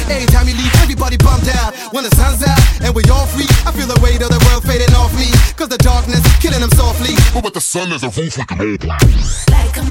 Every time you leave, everybody bummed out. When the sun's out and we all free, I feel the weight of the world fading off me. Cause the darkness killing them softly. But with the sun, there's a roof we can open. Like a